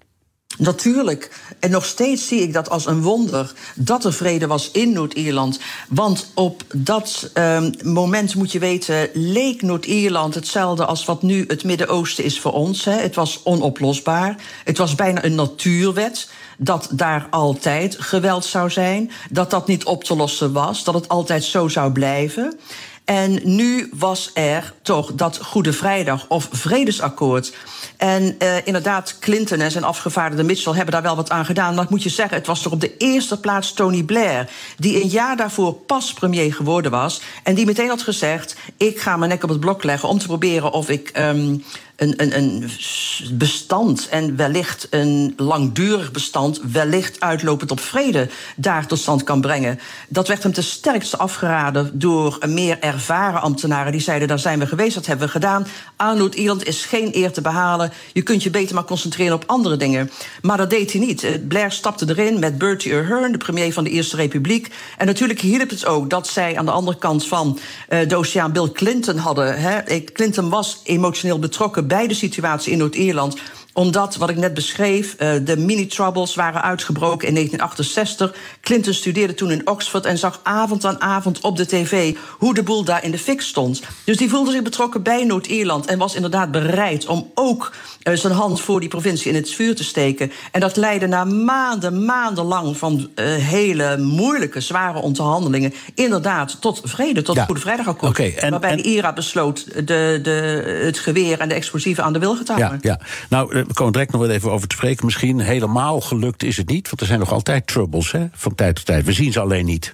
Natuurlijk. En nog steeds zie ik dat als een wonder dat er vrede was in Noord-Ierland. Want op dat um, moment, moet je weten, leek Noord-Ierland hetzelfde als wat nu het Midden-Oosten is voor ons. Hè. Het was onoplosbaar. Het was bijna een natuurwet dat daar altijd geweld zou zijn. Dat dat niet op te lossen was. Dat het altijd zo zou blijven. En nu was er toch dat Goede Vrijdag of Vredesakkoord. En uh, inderdaad, Clinton en zijn afgevaardigde Mitchell hebben daar wel wat aan gedaan. Maar ik moet je zeggen, het was toch op de eerste plaats Tony Blair, die een jaar daarvoor pas premier geworden was, en die meteen had gezegd, ik ga mijn nek op het blok leggen om te proberen of ik um, een, een, een bestand en wellicht een langdurig bestand, wellicht uitlopend op vrede, daar tot stand kan brengen. Dat werd hem ten sterkste afgeraden door meer ervaren ambtenaren die zeiden, daar zijn we geweest, dat hebben we gedaan. Aan Noord-Ierland is geen eer te behalen. Je kunt je beter maar concentreren op andere dingen. Maar dat deed hij niet. Blair stapte erin met Bertie Ahern, de premier van de Ierse Republiek. En natuurlijk hielp het ook dat zij aan de andere kant van uh, de oceaan Bill Clinton hadden. Hè. Clinton was emotioneel betrokken bij de situatie in Noord-Ierland, omdat, wat ik net beschreef, de mini-troubles waren uitgebroken in negentien achtenzestig. Clinton studeerde toen in Oxford en zag avond aan avond op de tv hoe de boel daar in de fik stond. Dus die voelde zich betrokken bij Noord-Ierland en was inderdaad bereid om ook uh, zijn hand voor die provincie in het vuur te steken. En dat leidde na maanden, maandenlang van uh, hele moeilijke, zware onderhandelingen inderdaad tot vrede, tot ja. het Goede Vrijdagakkoord. Okay, en, waarbij en, de I R A besloot de, de, het geweer en de explosieven aan de wilgen te houden. Ja, ja. Nou, we komen direct nog wel even over te spreken. Misschien helemaal gelukt is het niet, want er zijn nog altijd troubles, hè, van tijd tot tijd. We zien ze alleen niet.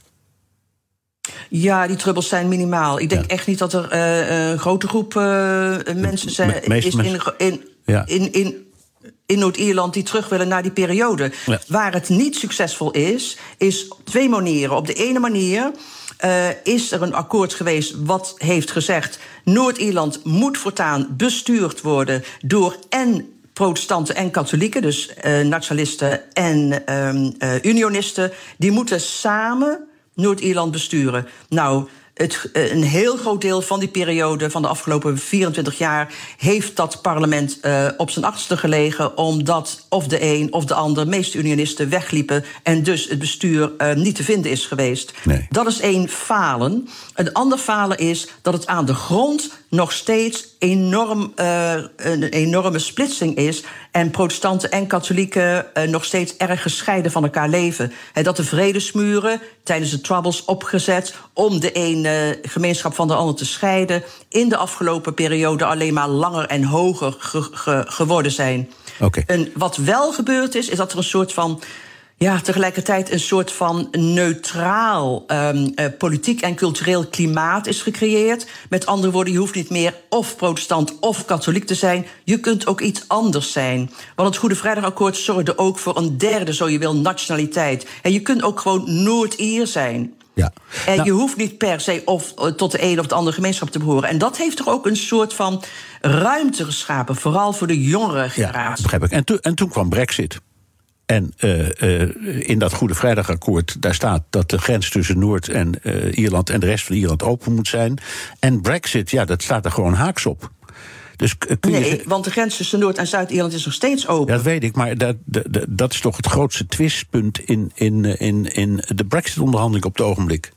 Ja, die troubles zijn minimaal. Ik denk ja. echt niet dat er uh, een grote groep uh, mensen zijn, Me- meest is in, in, ja. in, in, in Noord-Ierland die terug willen naar die periode. Ja. Waar het niet succesvol is, is op twee manieren. Op de ene manier uh, is er een akkoord geweest wat heeft gezegd: Noord-Ierland moet voortaan bestuurd worden door en protestanten en katholieken, dus uh, nationalisten en uh, uh, unionisten, die moeten samen Noord-Ierland besturen. Nou, het, uh, een heel groot deel van die periode van de afgelopen vierentwintig jaar heeft dat parlement uh, op zijn achterste gelegen, omdat of de een of de ander, meeste unionisten, wegliepen en dus het bestuur uh, niet te vinden is geweest. Nee. Dat is één falen. Een ander falen is dat het aan de grond nog steeds enorm, uh, een enorme splitsing is en protestanten en katholieken uh, nog steeds erg gescheiden van elkaar leven. He, dat de vredesmuren tijdens de Troubles opgezet om de ene gemeenschap van de ander te scheiden, in de afgelopen periode alleen maar langer en hoger ge- ge- geworden zijn. Okay. En wat wel gebeurd is, is dat er een soort van, ja, tegelijkertijd een soort van neutraal um, uh, politiek en cultureel klimaat is gecreëerd. Met andere woorden, je hoeft niet meer of protestant of katholiek te zijn. Je kunt ook iets anders zijn. Want het Goede Vrijdagakkoord zorgde ook voor een derde, zo je wil, nationaliteit. En je kunt ook gewoon Noord-Ier zijn. Ja. En nou, je hoeft niet per se of tot de een of de andere gemeenschap te behoren. En dat heeft toch ook een soort van ruimte geschapen, vooral voor de jongere generatie. Ja, begrijp ik. En, to- en toen kwam Brexit. En uh, uh, in dat Goede Vrijdagakkoord, daar staat dat de grens tussen Noord- en uh, Ierland en de rest van Ierland open moet zijn. En Brexit, ja, dat staat er gewoon haaks op. Dus kun je nee, zeggen, want de grens tussen Noord- en Zuid-Ierland is nog steeds open. ja, dat weet ik, maar dat, dat, dat is toch het grootste twistpunt in, in, in, in de Brexit-onderhandeling op het ogenblik.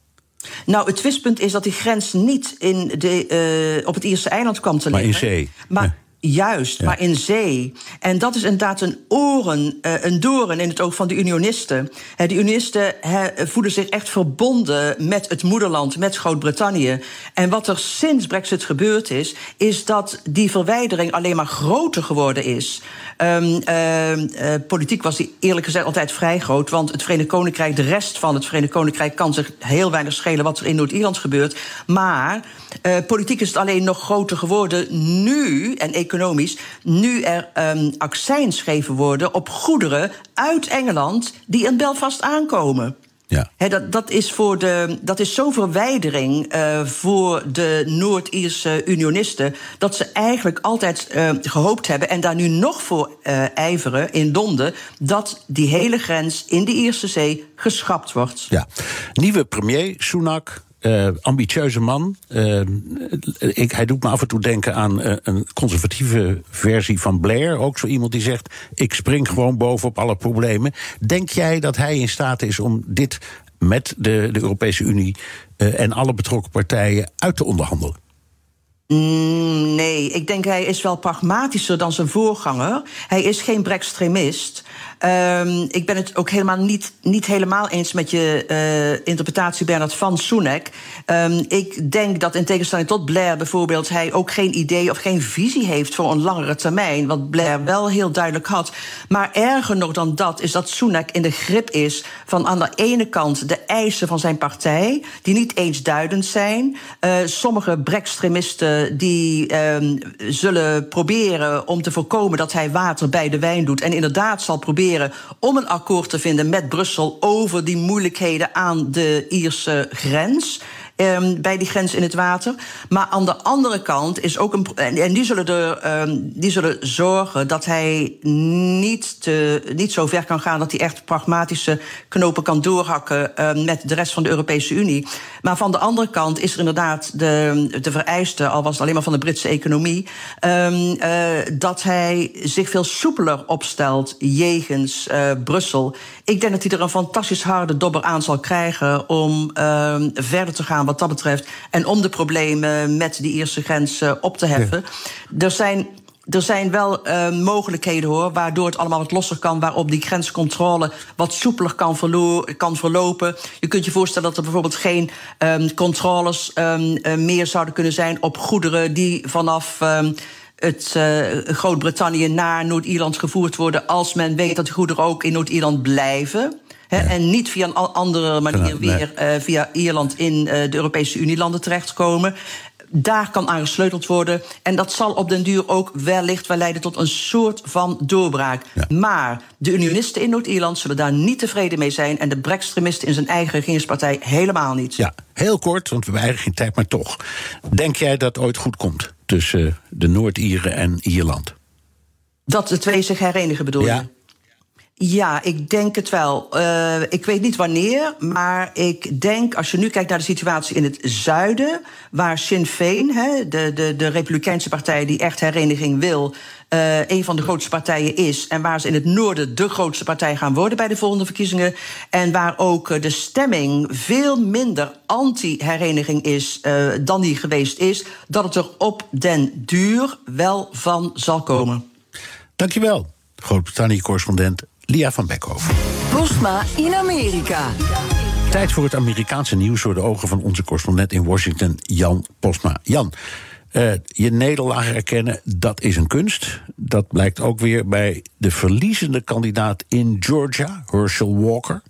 Nou, het twistpunt is dat die grens niet in de, uh, op het Ierse eiland kwam te Maar liggen. in zee. Maar Ja. Juist, Ja. maar in zee. En dat is inderdaad een oren, uh, een doorn in het oog van de unionisten. Uh, de unionisten uh, voelen zich echt verbonden met het moederland, met Groot-Brittannië. En wat er sinds Brexit gebeurd is, is dat die verwijdering alleen maar groter geworden is. Um, uh, uh, politiek was die eerlijk gezegd altijd vrij groot, want het Verenigd Koninkrijk, de rest van het Verenigd Koninkrijk, kan zich heel weinig schelen wat er in Noord-Ierland gebeurt. Maar uh, politiek is het alleen nog groter geworden nu, en economisch, nu er um, accijns gegeven worden op goederen uit Engeland die in Belfast aankomen. Ja. He, dat, dat is, voor de, dat is zo'n verwijdering uh, voor de Noord-Ierse unionisten, dat ze eigenlijk altijd uh, gehoopt hebben, en daar nu nog voor uh, ijveren in Londen, dat die hele grens in de Ierse Zee geschrapt wordt. Ja. Nieuwe premier, Sunak. Uh, ambitieuze man. Uh, ik, hij doet me af en toe denken aan uh, een conservatieve versie van Blair. Ook zo iemand die zegt, ik spring gewoon bovenop alle problemen. Denk jij dat hij in staat is om dit met de, de Europese Unie uh, en alle betrokken partijen uit te onderhandelen? Mm, nee, ik denk hij is wel pragmatischer dan zijn voorganger. Hij is geen Brextremist. Um, ik ben het ook helemaal niet, niet helemaal eens met je uh, interpretatie, Bernard, van Sunak. Um, ik denk dat in tegenstelling tot Blair bijvoorbeeld, hij ook geen idee of geen visie heeft voor een langere termijn, wat Blair wel heel duidelijk had. Maar erger nog dan dat is dat Sunak in de grip is van aan de ene kant de eisen van zijn partij, die niet eensduidend zijn. Uh, sommige Brextremisten die um, zullen proberen om te voorkomen dat hij water bij de wijn doet en inderdaad zal proberen om een akkoord te vinden met Brussel over die moeilijkheden aan de Ierse grens. Um, bij die grens in het water. Maar aan de andere kant is ook een. En die zullen, er, um, die zullen zorgen dat hij niet, te, niet zo ver kan gaan dat hij echt pragmatische knopen kan doorhakken um, met de rest van de Europese Unie. Maar van de andere kant is er inderdaad de, de vereiste, al was het alleen maar van de Britse economie, um, uh, dat hij zich veel soepeler opstelt jegens uh, Brussel. Ik denk dat hij er een fantastisch harde dobber aan zal krijgen om um, verder te gaan wat dat betreft, en om de problemen met die Ierse grens uh, op te heffen. Ja. Er zijn... Er zijn wel uh, mogelijkheden, hoor, waardoor het allemaal wat losser kan, waarop die grenscontrole wat soepeler kan, verlo- kan verlopen. Je kunt je voorstellen dat er bijvoorbeeld geen um, controles um, uh, meer zouden kunnen zijn op goederen die vanaf Um, het uh, Groot-Brittannië naar Noord-Ierland gevoerd worden, als men weet dat die goederen ook in Noord-Ierland blijven. He, ja. En niet via een andere manier ja, nee. weer uh, via Ierland in uh, de Europese Unielanden terechtkomen. daar kan aan gesleuteld worden. En dat zal op den duur ook wellicht wel leiden tot een soort van doorbraak. Ja. Maar de unionisten in Noord-Ierland zullen daar niet tevreden mee zijn. En de Brextremisten in zijn eigen regeringspartij helemaal niet. Ja, heel kort, want we hebben eigenlijk geen tijd, maar toch. Denk jij dat het ooit goed komt tussen de Noord-Ieren en Ierland? Dat de twee zich herenigen, bedoel je? Ja. Ja, ik denk het wel. Uh, ik weet niet wanneer, maar ik denk, als je nu kijkt naar de situatie in het zuiden, waar Sinn Féin, hè, de, de, de Republikeinse partij die echt hereniging wil, uh, een van de grootste partijen is, en waar ze in het noorden de grootste partij gaan worden bij de volgende verkiezingen, en waar ook de stemming veel minder anti-hereniging is uh, dan die geweest is, dat het er op den duur wel van zal komen. Dankjewel, Groot-Brittannië-correspondent Lia van Beckhoven. Postma in Amerika. Tijd voor het Amerikaanse nieuws door de ogen van onze correspondent in Washington, Jan Postma. Jan, uh, je nederlaag erkennen, dat is een kunst. Dat blijkt ook weer bij de verliezende kandidaat in Georgia, Herschel Walker.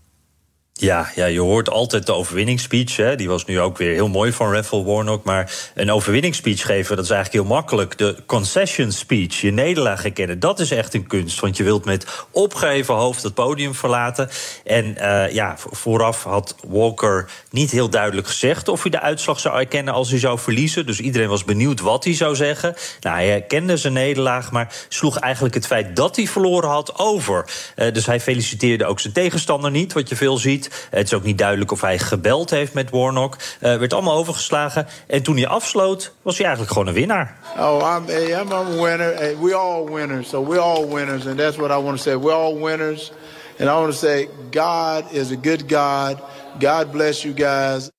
Ja, ja, je hoort altijd de overwinningsspeech. Hè. Die was nu ook weer heel mooi van Raphael Warnock. Maar een overwinningsspeech geven, dat is eigenlijk heel makkelijk. De concession speech, je nederlaag erkennen, dat is echt een kunst. Want je wilt met opgeheven hoofd het podium verlaten. En uh, ja, vooraf had Walker niet heel duidelijk gezegd of hij de uitslag zou erkennen als hij zou verliezen. Dus iedereen was benieuwd wat hij zou zeggen. Nou, hij erkende zijn nederlaag, maar sloeg eigenlijk het feit dat hij verloren had over. Uh, dus hij feliciteerde ook zijn tegenstander niet, wat je veel ziet. Het is ook niet duidelijk of hij gebeld heeft met Warnock. Uh, werd allemaal overgeslagen. En toen hij afsloot, was hij eigenlijk gewoon een winnaar. Oh, I'm, I'm a winner. We all winners. So we're all winners. And that's what I want to say. We're all winners. And I want to say, God is a good God. God bless you guys.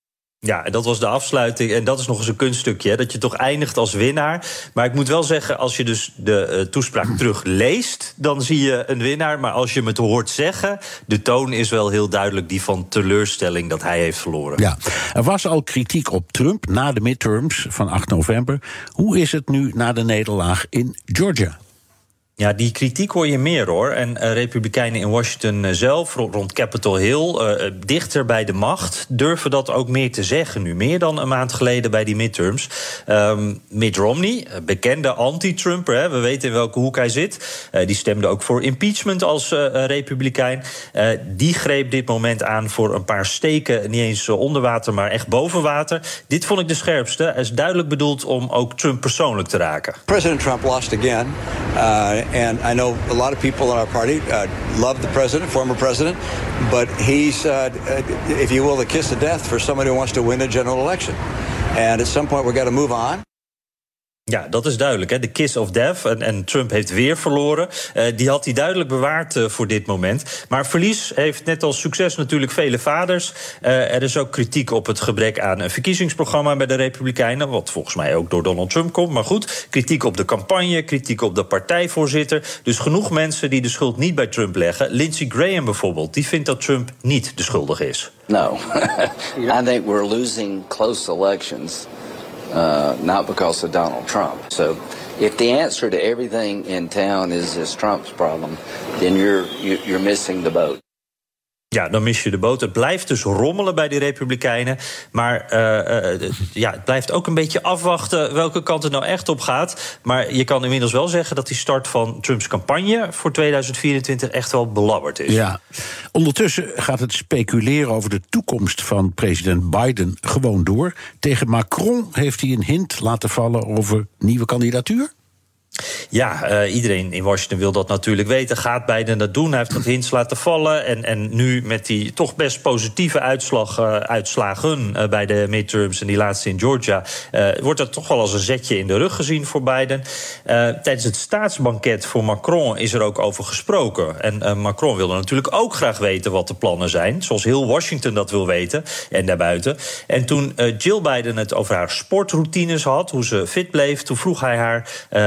Ja, en dat was de afsluiting. En dat is nog eens een kunststukje, hè, dat je toch eindigt als winnaar. Maar ik moet wel zeggen, als je dus de uh, toespraak terugleest, dan zie je een winnaar. Maar als je hem het hoort zeggen, de toon is wel heel duidelijk die van teleurstelling dat hij heeft verloren. Ja, er was al kritiek op Trump na de midterms van acht november. Hoe is het nu na de nederlaag in Georgia? Ja, die kritiek hoor je meer, hoor. En uh, republikeinen in Washington uh, zelf, rond Capitol Hill, uh, dichter bij de macht, durven dat ook meer te zeggen nu. Meer dan een maand geleden bij die midterms. Um, Mitt Romney, bekende anti-Trumper, hè, we weten in welke hoek hij zit. Uh, die stemde ook voor impeachment als uh, republikein. Uh, die greep dit moment aan voor een paar steken, niet eens onder water, maar echt boven water. Dit vond ik de scherpste. Hij is duidelijk bedoeld om ook Trump persoonlijk te raken. President Trump lost again. Uh, And I know a lot of people in our party uh, love the president, former president, but he's, uh, if you will, the kiss of death for somebody who wants to win a general election. And at some point we've got to move on. Ja, dat is duidelijk, hè? De kiss of death. En, en Trump heeft weer verloren. Uh, die had hij duidelijk bewaard uh, voor dit moment. Maar verlies heeft net als succes natuurlijk vele vaders. Uh, er is ook kritiek op het gebrek aan een verkiezingsprogramma bij de Republikeinen, wat volgens mij ook door Donald Trump komt. Maar goed, kritiek op de campagne, kritiek op de partijvoorzitter. Dus genoeg mensen die de schuld niet bij Trump leggen. Lindsey Graham bijvoorbeeld, die vindt dat Trump niet de schuldige is. No, I think we're losing close elections. Uh, not because of Donald Trump. So if the answer to everything in town is is Trump's problem, then you're you're missing the boat. Ja, dan mis je de boot. Het blijft dus rommelen bij die Republikeinen. Maar uh, uh, ja, het blijft ook een beetje afwachten welke kant het nou echt op gaat. Maar je kan inmiddels wel zeggen dat die start van Trumps campagne voor tweeduizend vierentwintig echt wel belabberd is. Ja. Ondertussen gaat het speculeren over de toekomst van president Biden gewoon door. Tegen Macron heeft hij een hint laten vallen over nieuwe kandidatuur. Ja, uh, iedereen in Washington wil dat natuurlijk weten. Gaat Biden dat doen? Hij heeft dat hints laten vallen. En, en nu met die toch best positieve uitslag, uh, uitslagen uh, bij de midterms en die laatste in Georgia, Uh, wordt dat toch wel als een zetje in de rug gezien voor Biden. Uh, tijdens het staatsbanket voor Macron is er ook over gesproken. En uh, Macron wilde natuurlijk ook graag weten wat de plannen zijn. Zoals heel Washington dat wil weten. En daarbuiten. En toen uh, Jill Biden het over haar sportroutines had, hoe ze fit bleef, toen vroeg hij haar, Uh,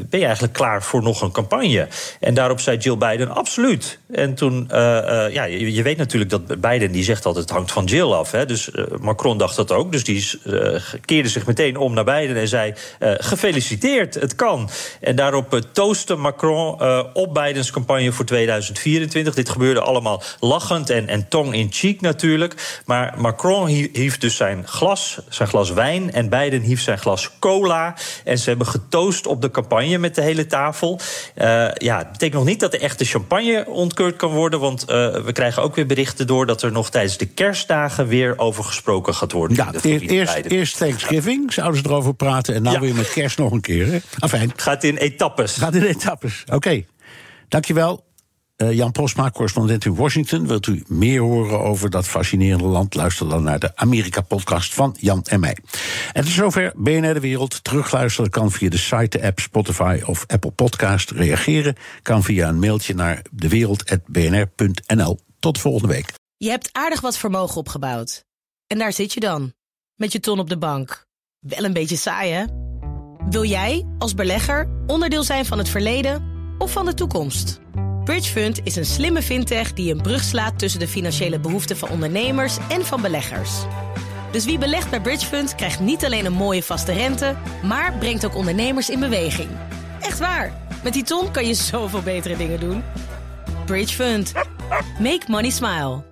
ben je eigenlijk klaar voor nog een campagne? En daarop zei Jill Biden, absoluut. En toen, uh, uh, ja, je, je weet natuurlijk dat Biden, die zegt altijd, het hangt van Jill af. Hè? Dus uh, Macron dacht dat ook. Dus die uh, keerde zich meteen om naar Biden en zei, uh, gefeliciteerd, het kan. En daarop uh, toastte Macron uh, op Bidens campagne voor tweeduizend vierentwintig. Dit gebeurde allemaal lachend en, en tong-in-cheek natuurlijk. Maar Macron hief dus zijn glas, zijn glas wijn, en Biden hief zijn glas cola. En ze hebben getoost op de campagne met de hele tafel. Uh, ja, het betekent nog niet dat de echte champagne ontkeurd kan worden, want uh, we krijgen ook weer berichten door dat er nog tijdens de kerstdagen weer over gesproken gaat worden. Ja, eerst, eerst, eerst Thanksgiving zouden ze erover praten en nou ja. weer met kerst nog een keer. Hè? Afijn. Gaat in etappes. Gaat in etappes, oké. Okay. Dankjewel. Uh, Jan Postma, correspondent in Washington. Wilt u meer horen over dat fascinerende land? Luister dan naar de Amerika-podcast van Jan en mij. En tot zover B N R De Wereld. Terugluisteren kan via de site, de app, Spotify of Apple Podcast. Reageren kan via een mailtje naar dewereld punt b n r punt n l. Tot volgende week. Je hebt aardig wat vermogen opgebouwd. En daar zit je dan, met je ton op de bank. Wel een beetje saai, hè? Wil jij, als belegger, onderdeel zijn van het verleden of van de toekomst? Bridgefund is een slimme fintech die een brug slaat tussen de financiële behoeften van ondernemers en van beleggers. Dus wie belegt bij Bridgefund krijgt niet alleen een mooie vaste rente, maar brengt ook ondernemers in beweging. Echt waar, met die ton kan je zoveel betere dingen doen. Bridgefund. Make money smile.